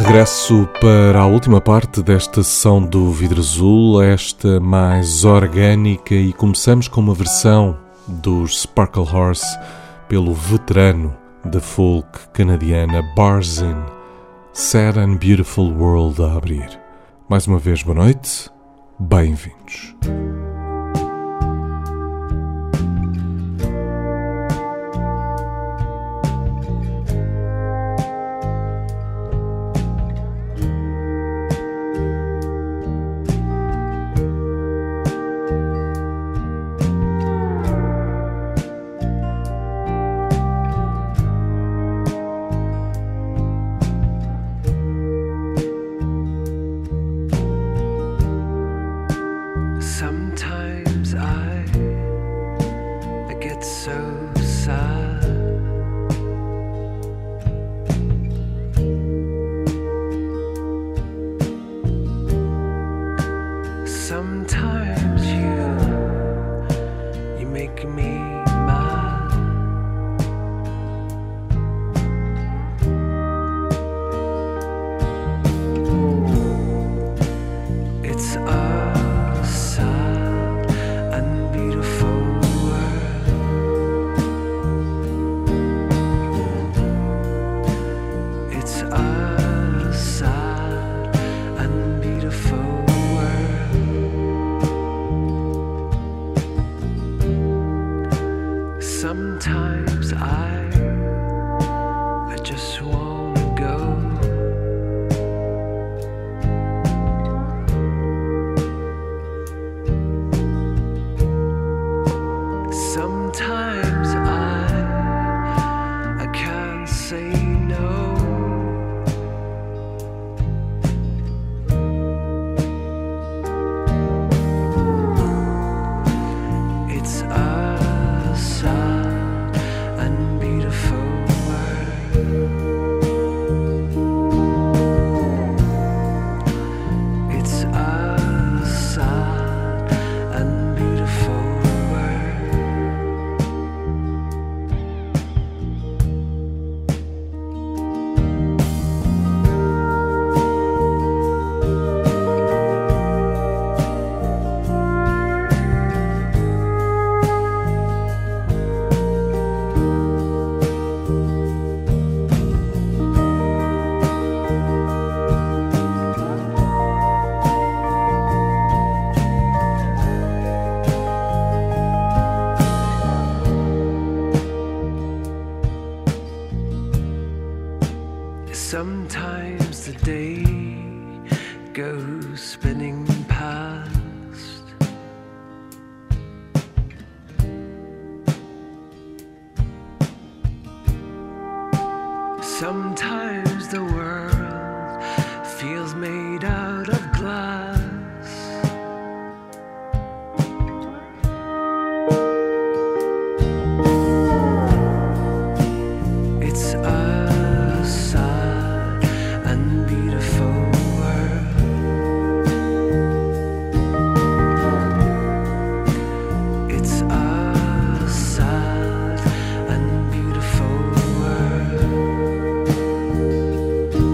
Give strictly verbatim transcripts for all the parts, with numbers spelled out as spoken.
regresso para a última parte desta sessão do Vidro Azul, esta mais orgânica, e começamos com uma versão dos Sparkle Horse pelo veterano da folk canadiana Barzin, Sad and Beautiful World a abrir. Mais uma vez, boa noite, bem-vindos. Sometimes the day goes spinning past. Sometimes the world feels made out of glass. It's a sad and beautiful world. It's a sad and beautiful world.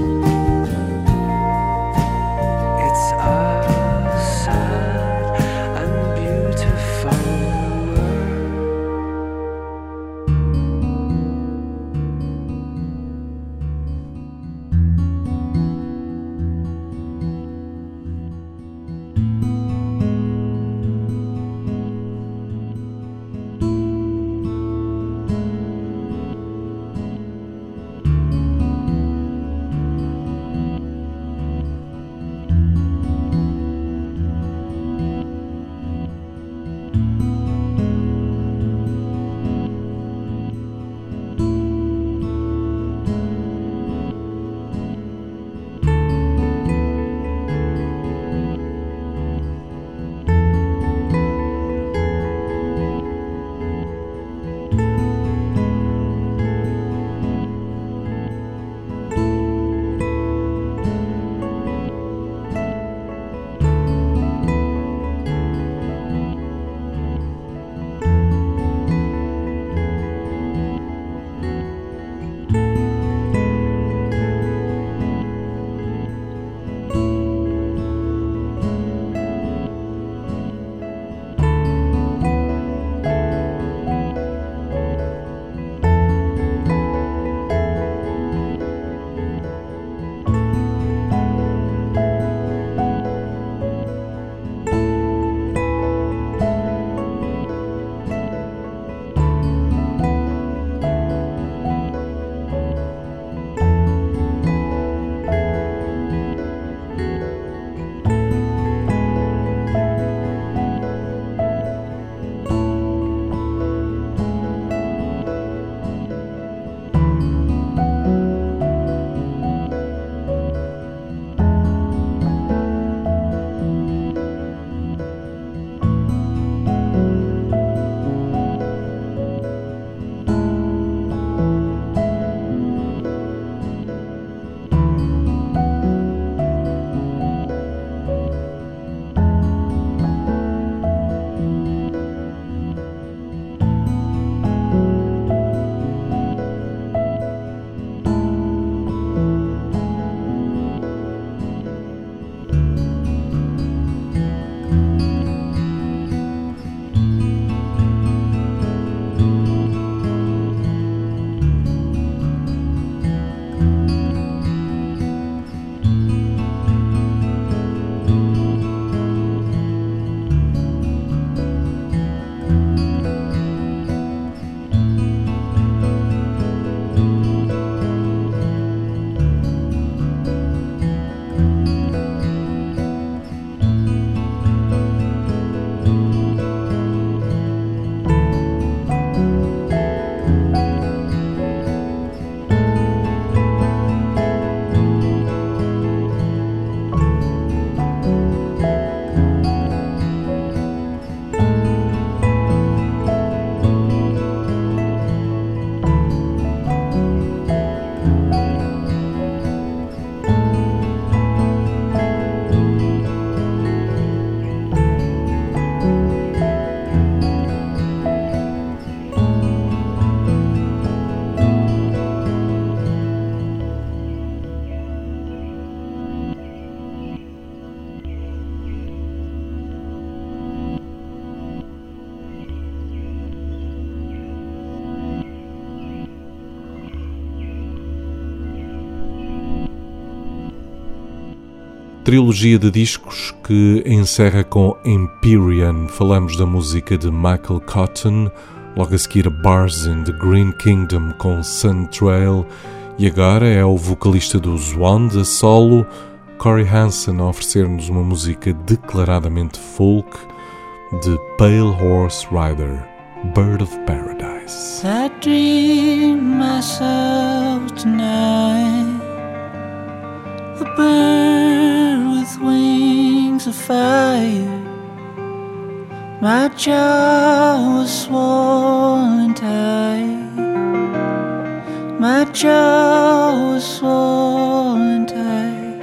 trilogia de discos que encerra com Empyrean. Falamos da música de Michael Cotton, logo a seguir a Bars in the Green Kingdom com Sun Trail, e agora é o vocalista do Swan a solo, Corey Hansen, a oferecer-nos uma música declaradamente folk de Pale Horse Rider, Bird of Paradise. I dream myself tonight, a bird with wings of fire. My jaw was swollen tight, my jaw was swollen tight.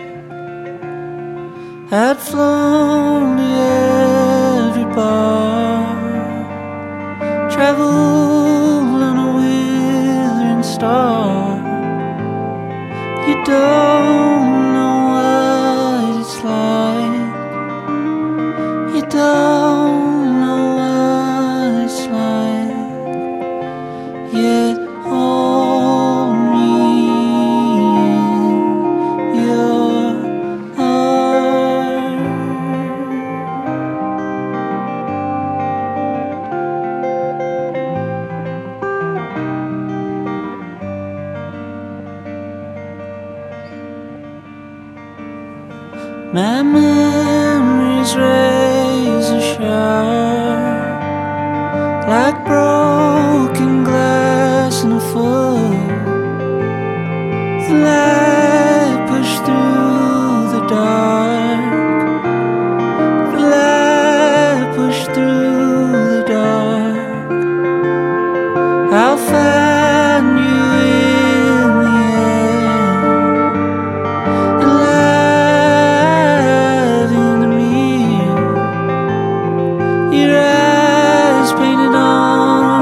I'd flown to every bar, traveled on a withering star. You don't know what it's like, you don't know what it's like, yet hold me in your arms. My memories razor sharp, like broken glass in a foot. The light pushed through the dark, the light pushed through the dark. I'll find you in the end, alive in the mirror, your eyes painted on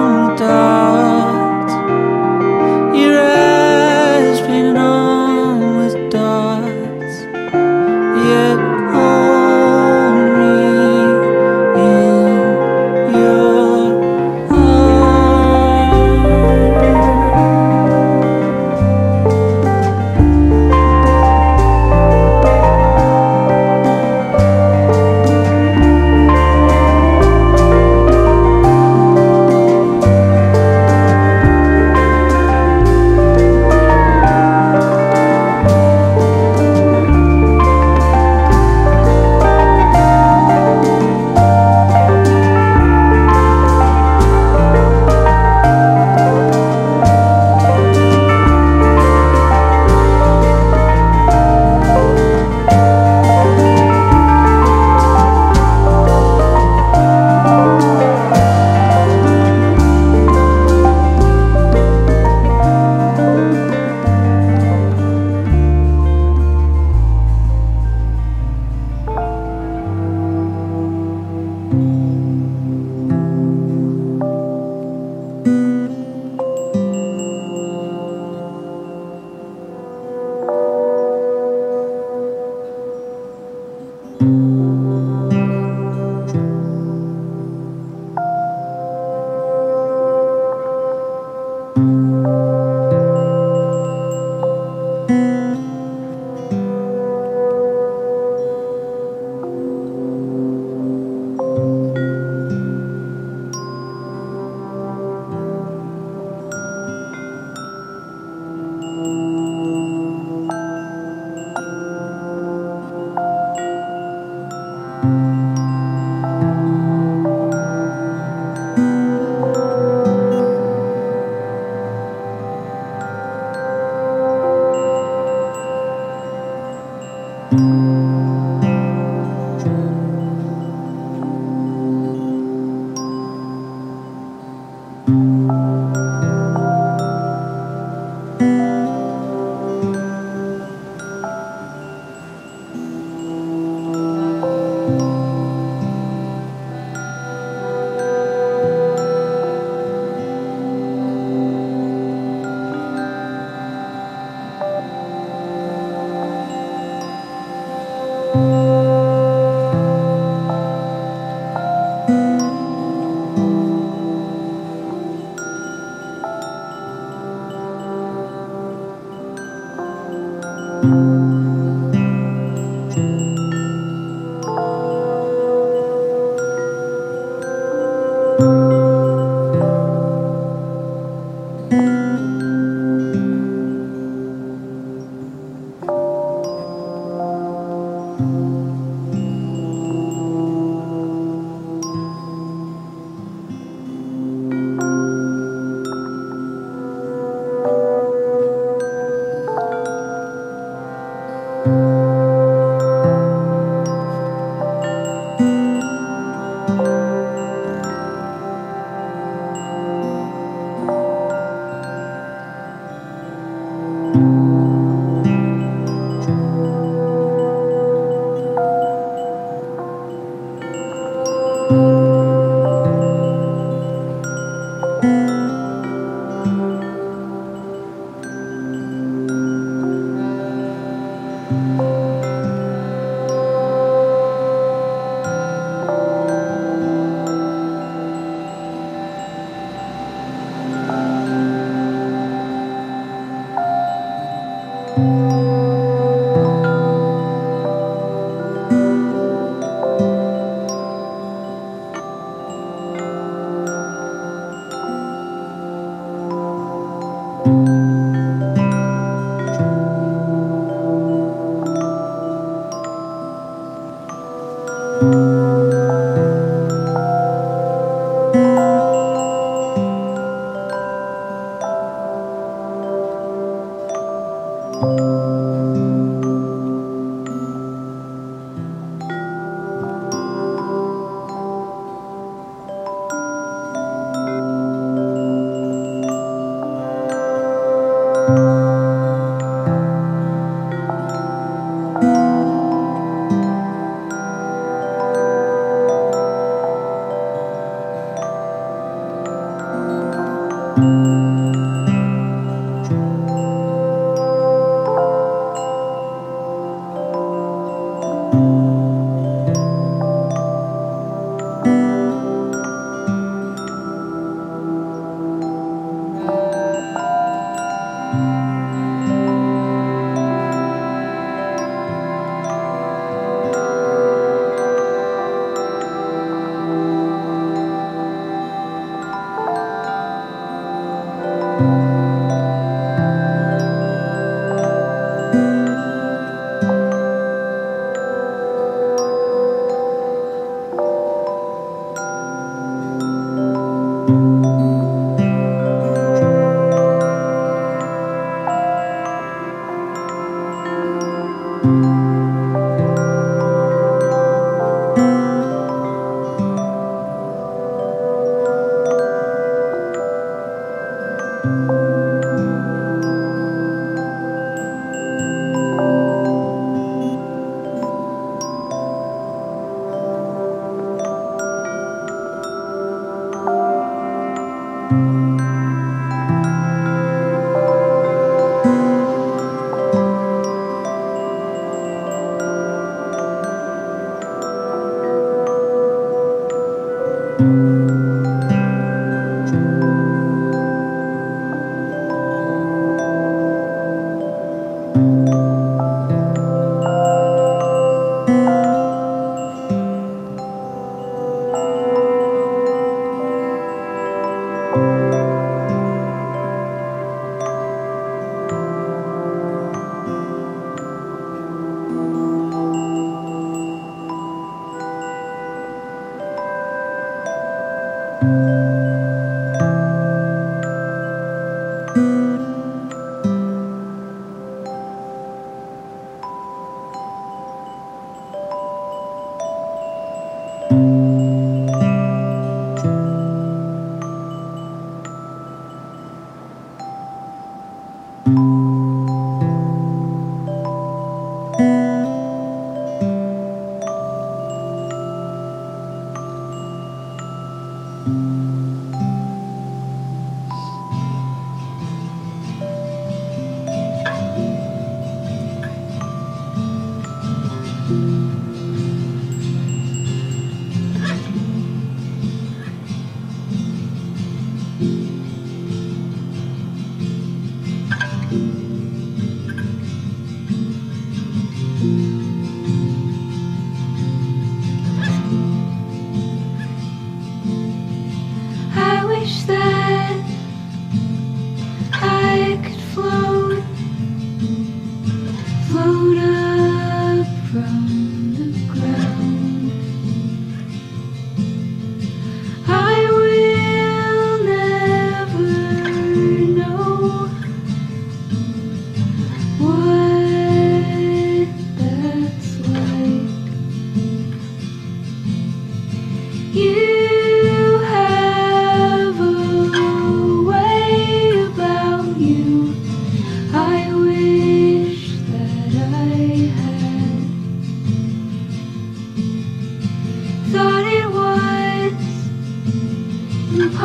You have a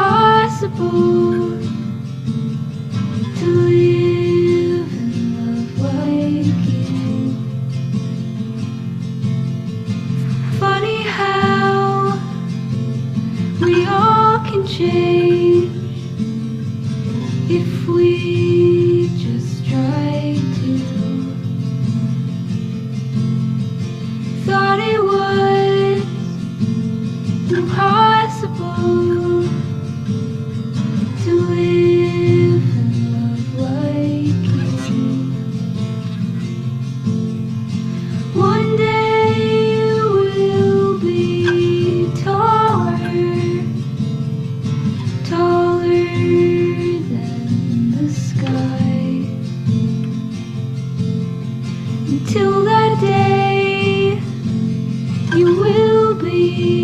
impossible to live and love like you. Funny how we all can change if we just try to. Thought it was impossible to live and love like you. One day you will be taller, taller than the sky. Until that day, you will be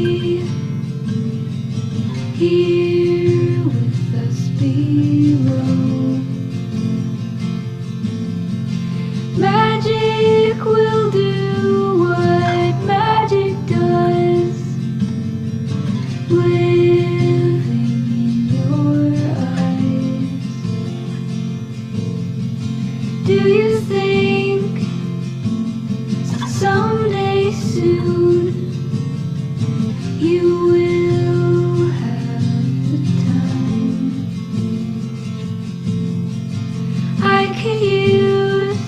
here with us below. Magic will do what magic does, living in your eyes. Do you think someday soon you will have the time? I could use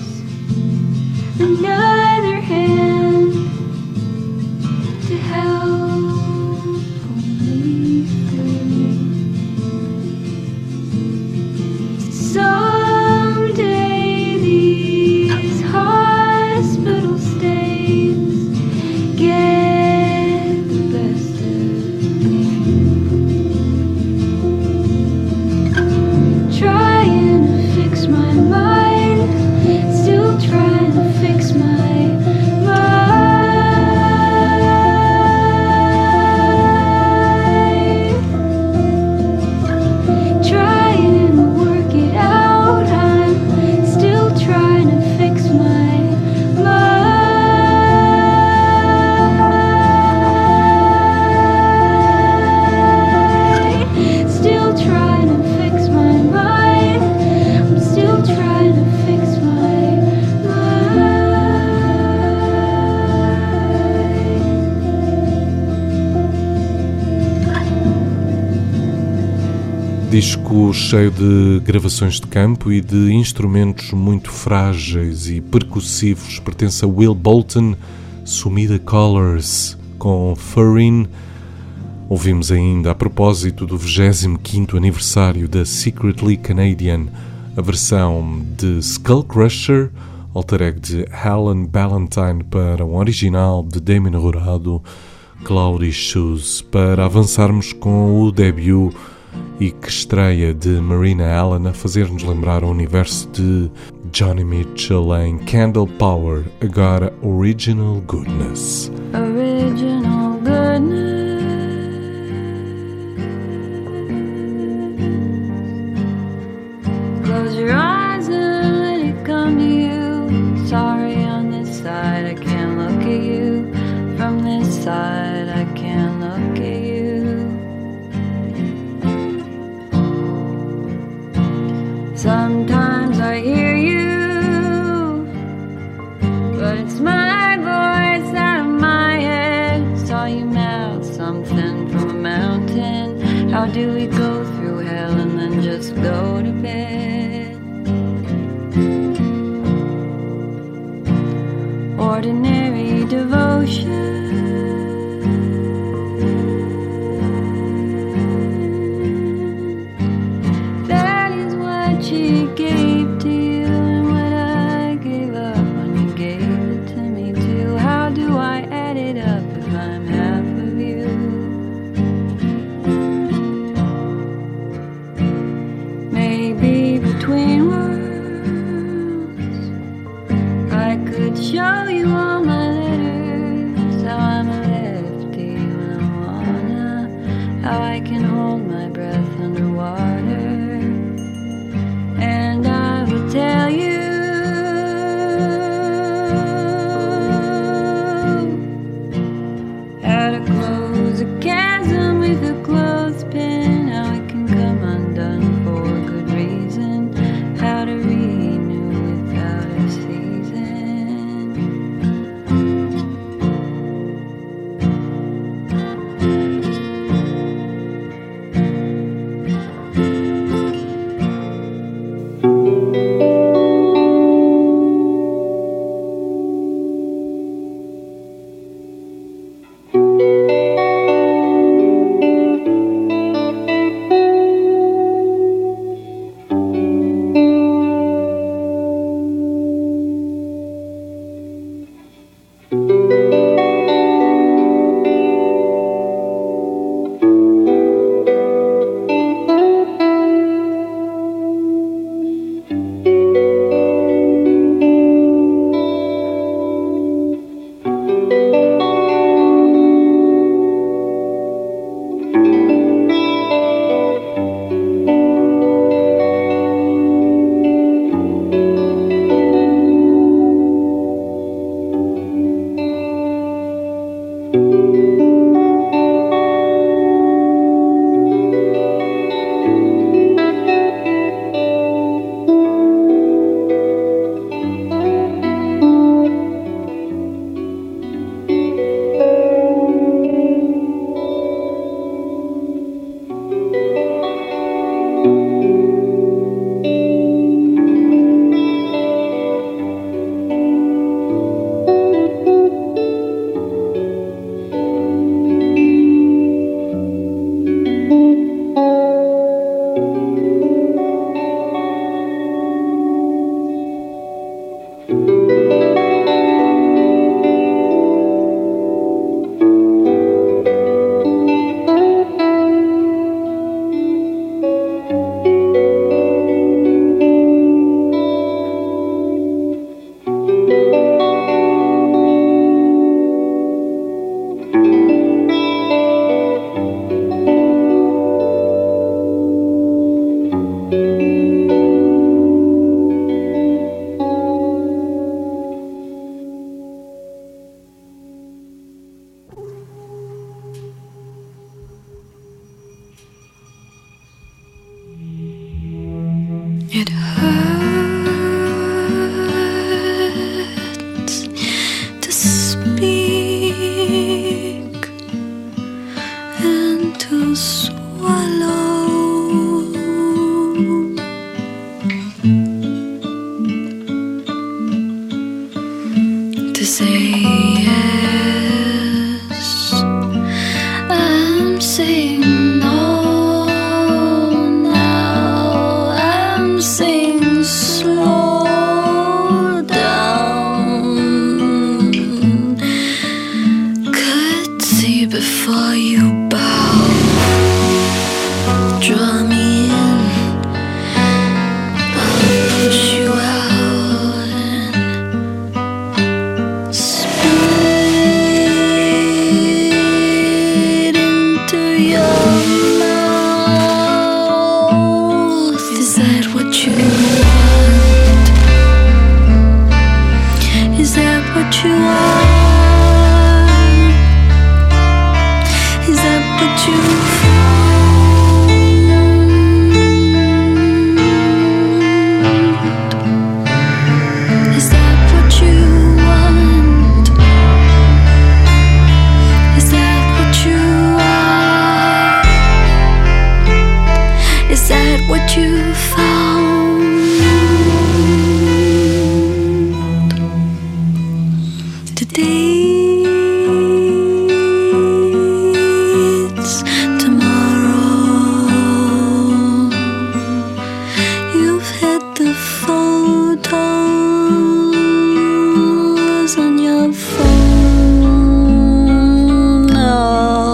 another hand to help pull me through. Someday these hospital stays get the best of me. Trying to fix my mind, still trying to fix my mind. Trying to work it out, I'm still trying to fix my mind. Still trying to fix my mind. I'm still trying to fix my Disco cheio de gravações de campo e de instrumentos muito frágeis e percussivos. Pertence a Will Bolton, Sumida Colors, com Furrin. Ouvimos ainda, a propósito do vigésimo quinto aniversário da Secretly Canadian, a versão de Skull Crusher, alter ego de Alan Ballantyne, para um original de Damien Jurado, Cloudy Shoes, para avançarmos com o debut e que estreia de Marina Allen, a fazer-nos lembrar o universo de Johnny Mitchell em Candle Power, agora Original Goodness. Original goodness. Close your eyes and let it come to you. Sorry, on this side I can't look at you. From this side I can't look at you. Sometimes I hear you, but it's my voice out of my head. Saw you mouth something from a mountain. How do we go through hell and then just go to bed? Ordinary devotion. She gave to you and what I gave up when you gave it to me too. How do I add it up if I'm half of you? Maybe between worlds I could show you all my It hurts to speak and to swallow, to say yes. I'm saying no. Before you bow, draw me in, I'll push you out and spit into your mouth. Is that what you want? Is that what you want? What you found today, it's tomorrow. You've had the photos on your phone now.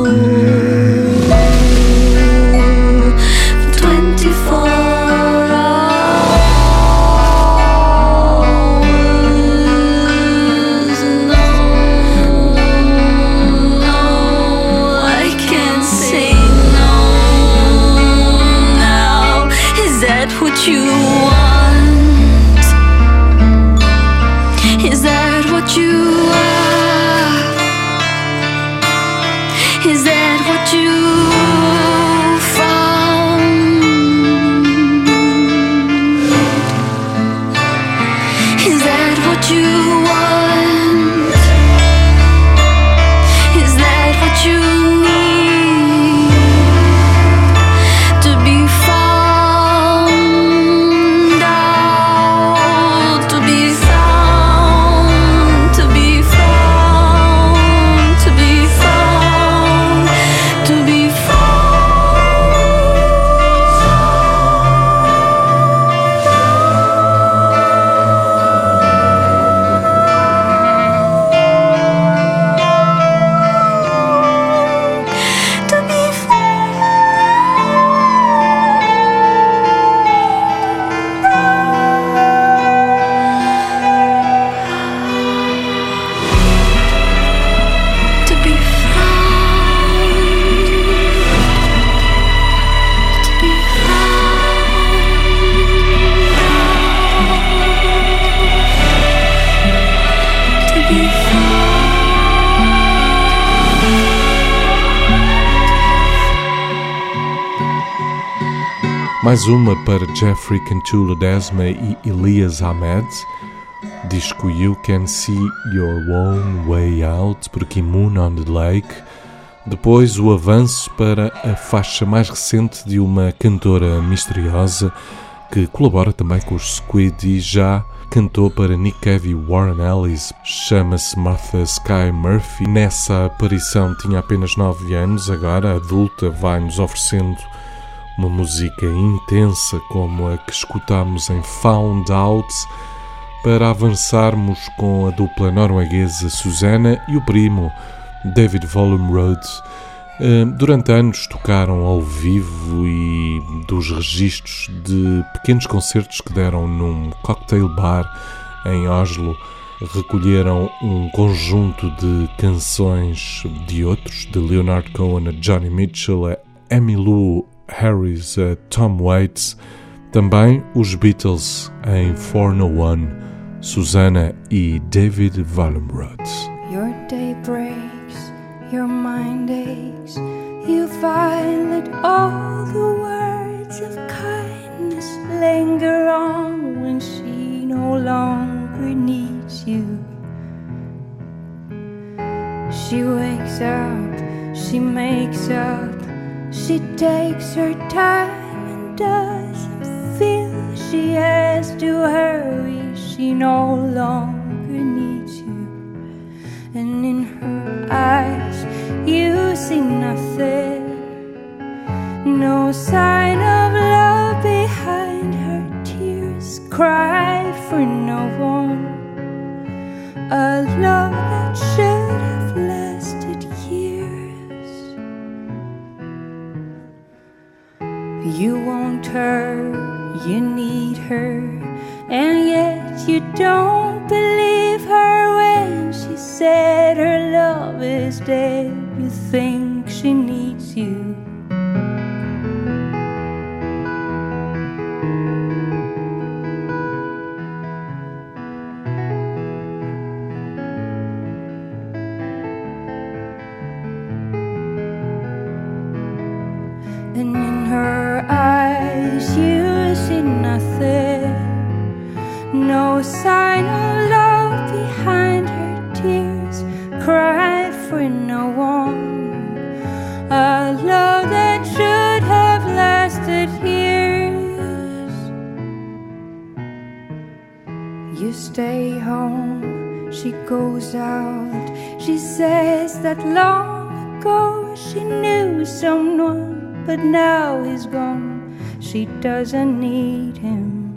What you want? Is that what you are? Is that what you found? Is that what you want? Is that what you need to be found? Mais uma para Jeffrey Cantu Ledesma e Elias Ahmed, disco You Can See Your Own Way Out, por Moon on the Lake. Depois o avanço para a faixa mais recente de uma cantora misteriosa que colabora também com os Squid e já cantou para Nick Cave e Warren Ellis. Chama-se Martha Sky Murphy. Nessa aparição tinha apenas nove anos, agora adulta, vai-nos oferecendo uma música intensa como a que escutamos em Found Out, para avançarmos com a dupla norueguesa Susana e o primo David Volumrud. Durante anos tocaram ao vivo e dos registros de pequenos concertos que deram num cocktail bar em Oslo, recolheram um conjunto de canções de outros, de Leonard Cohen a Johnny Mitchell, a Emmylou Harris, a Tom Waits, também os Beatles em For No One, Susana e David Volumrud. Your day breaks, your mind aches, you find that all the words of kindness linger wakes up, she makes up, she takes her time and doesn't feel she has to hurry. She no longer needs you, and in her eyes you see nothing, no sign of love behind her tears, cried for no one, a love that should have lasted years. You want her, you need her, and yet you don't believe her when she said her love is dead. You think she needs you. And in her eyes you see nothing, no sign of love behind her tears, cried for no one, a love that should have lasted years. You stay home, she goes out, she says that long ago she knew someone, but now he's gone, she doesn't need him.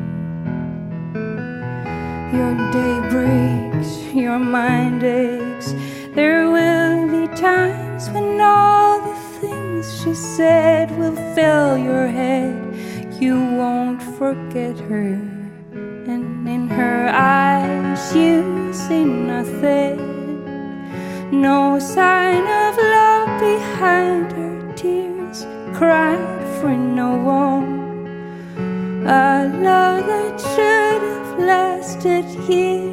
Your day breaks, your mind aches, there will be times when all the things she said will fill your head. You won't forget her, and in her eyes you see nothing, no sign of love behind her tears, cried for no one, a love that should have lasted years.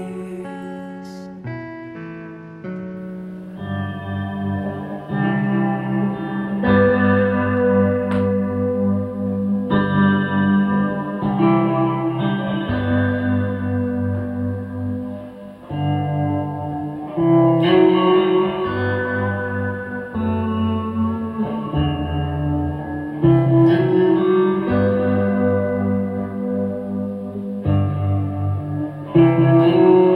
Thank you.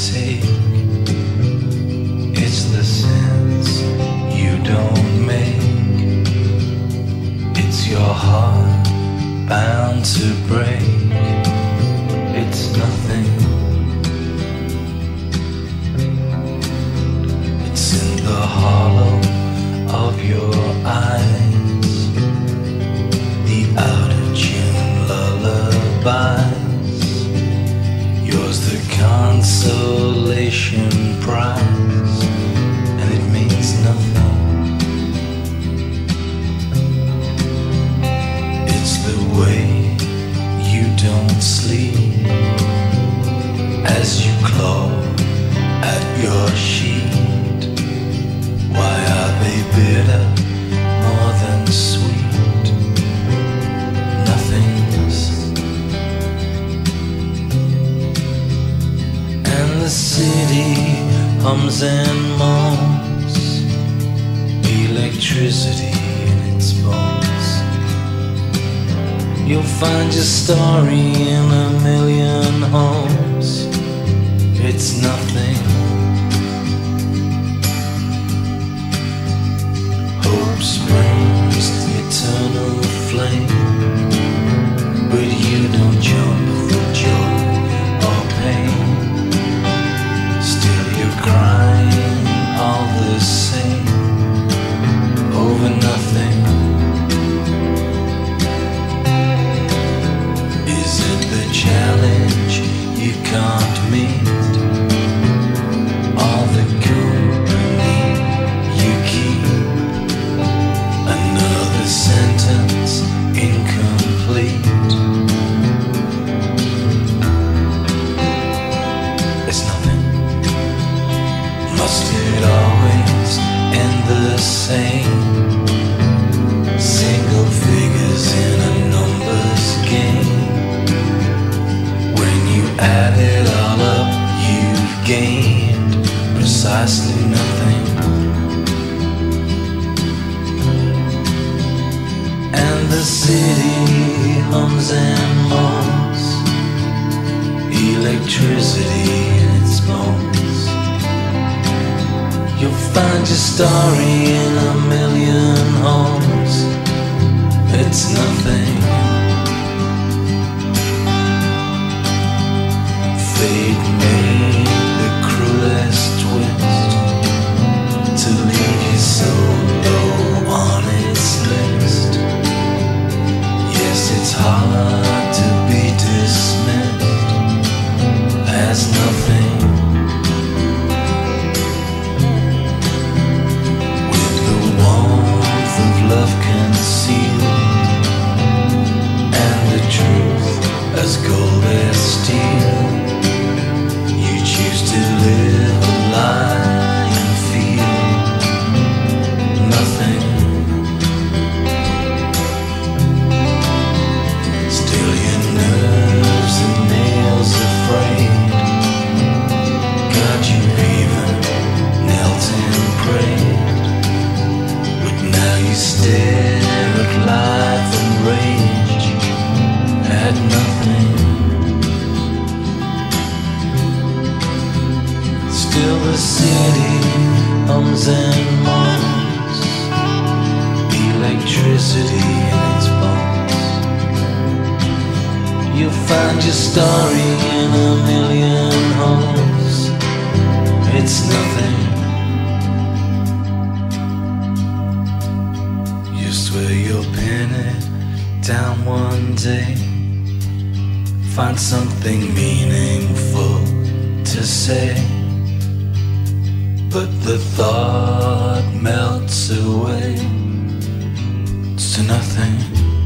take. It's the sense you don't make. It's your heart bound to break. It's nothing. It's in the hollow of your eyes, the out-of-tune lullabies. Yours the consolation prize, and it means nothing. It's the way you don't sleep as you claw at your sheet. Why are they bitter more than sweet? Nothing's. And the city hums and moans, electricity in its bones. You'll find your story in a million homes. It's nothing. Hope springs eternal flame, but you don't jump for joy or pain. Still you're crying all the same over nothing. Is it the challenge you can't meet? All the company you keep? Another sentence incomplete. It's nothing. Must it always end the same? Single figures in a numbers game. When you add it all up, you've gained precisely nothing. And the city hums and moans, electricity in its bones. You'll find your story in a million homes. It's nothing. Fate made the cruelest twist to leave you so low on its list. Yes, it's hard to be dismissed as nothing. With the warmth of love concealed, and the truth as gold as steel, you choose to live a lie and feel nothing. Still your nerves and nails afraid. God, you've even knelt and prayed, but now you stare at life and rage at nothing. Still the city hums and moans, electricity in its bones. You'll find your story in a million homes. It's nothing. You swear you'll pin it down one day, find something meaningful to say, but the thought melts away. It's to nothing.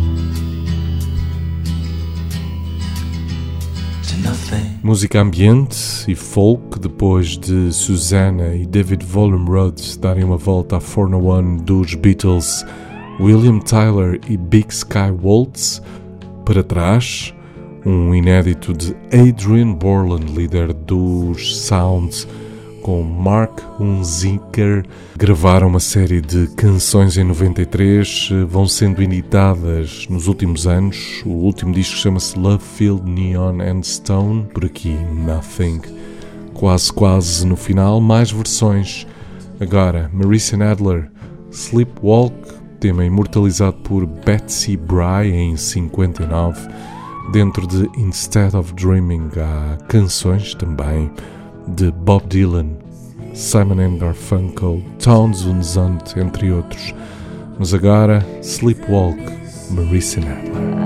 To nothing. Música ambiente e folk depois de Susanna e David Volume-Rhodes darem uma volta à four oh one dos Beatles, William Tyler e Big Sky Waltz. Para trás, um inédito de Adrian Borland, líder dos Sounds, com Mark Hunziker. Gravaram uma série de canções em noventa e três, vão sendo editadas nos últimos anos. O último disco chama-se Love Filled Neon and Stone, por aqui Nothing, quase quase no final, mais versões. Agora, Marissa Nadler, Sleepwalk, tema imortalizado por Betsy Bry em cinquenta e nove. Dentro de Instead of Dreaming há canções também de Bob Dylan, Simon and Garfunkel, Townes Van Zandt, entre outros. Mas agora, Sleepwalk, Marissa Nadler.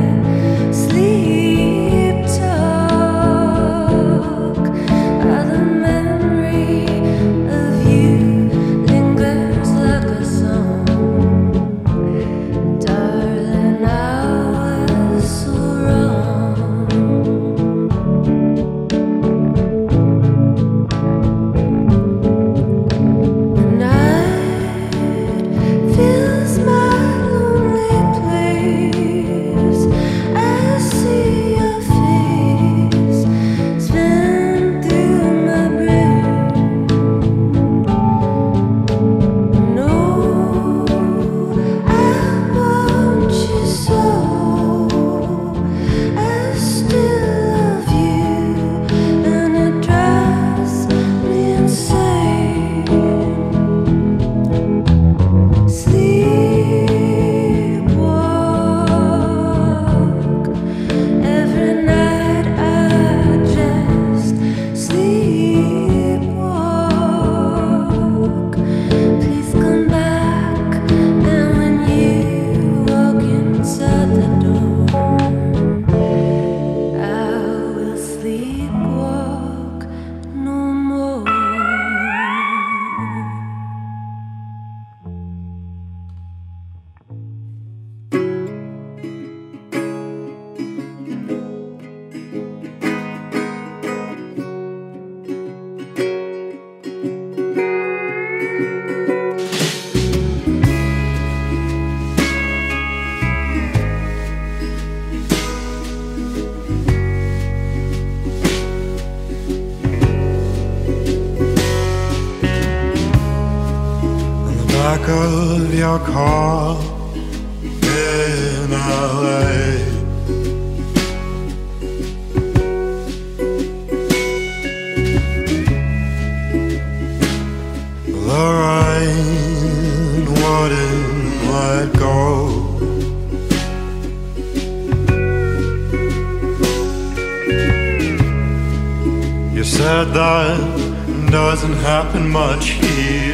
Of your car in L A, the rain wouldn't let go. You said that doesn't happen much here.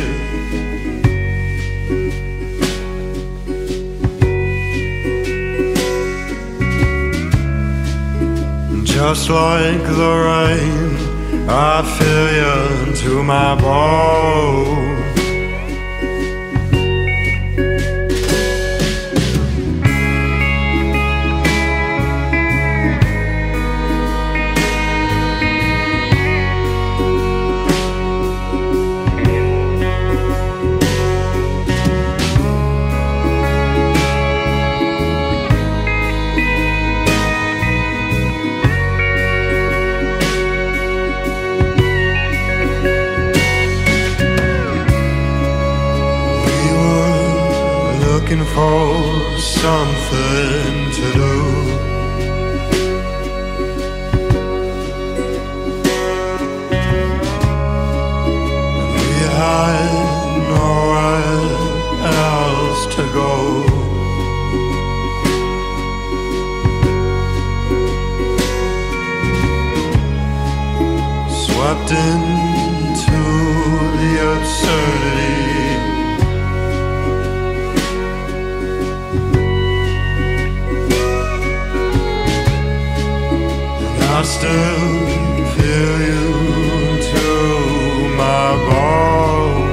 Just like the rain, I feel you into my bones. For something to do, we had nowhere else to go. Swept into the absurdity. I still feel you to my bones.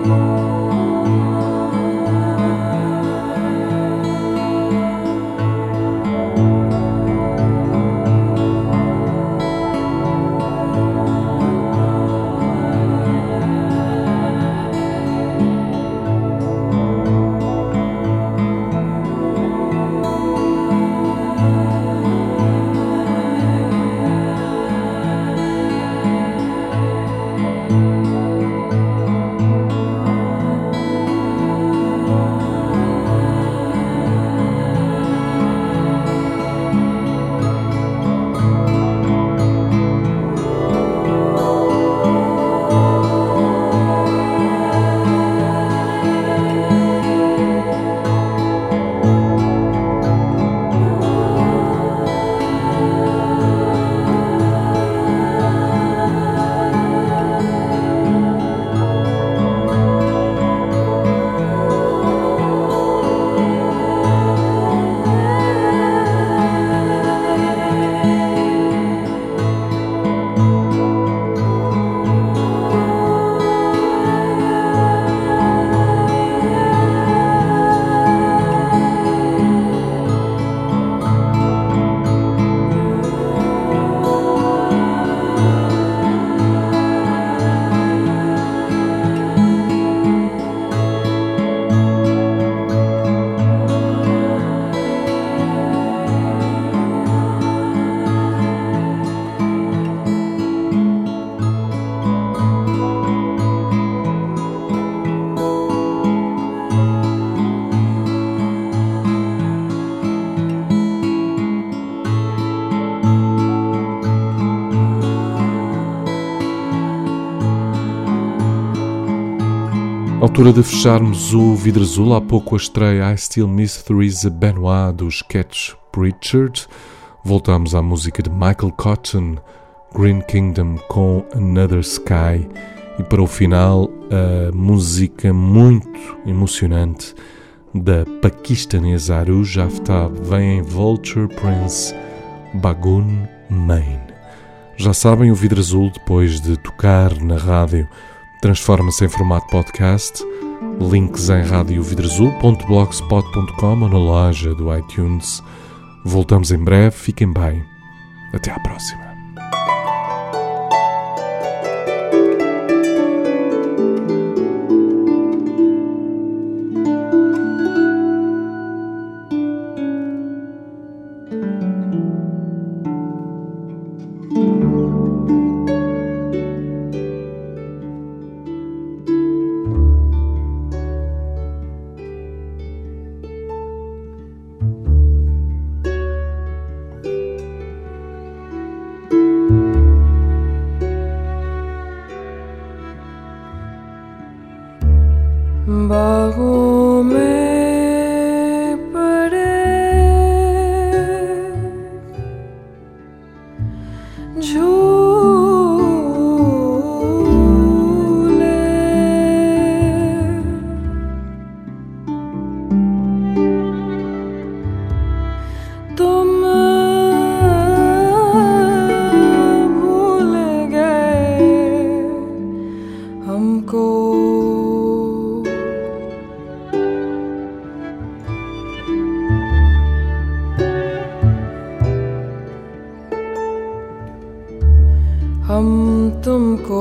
Altura de fecharmos o vidro azul. Há pouco a estreia I Still Miss Theresa Benoit do sketch Pritchard. Voltamos à música de Michael Cotton, Green Kingdom com Another Sky. E para o final, a música muito emocionante da paquistanesa Aruj Aftab vem em Vulture Prince Bagun Main. Já sabem, o vidro azul, depois de tocar na rádio, transforma-se em formato podcast. Links em rádio vidro azul ponto blogspot ponto com ou na loja do iTunes. Voltamos em breve, fiquem bem. Até à próxima. बागों में पड़े झूले, तुम भूल गए हमको। हम तुमको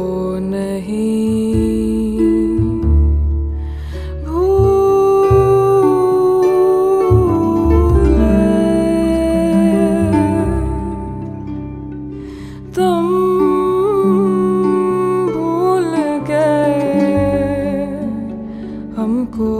नहीं भूले, तुम भूल गए हमको।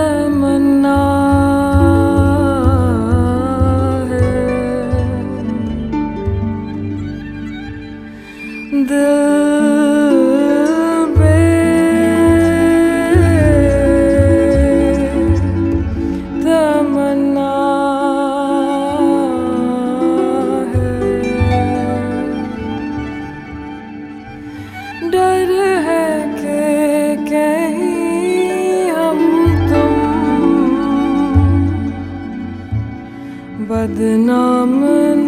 तमन्ना है woman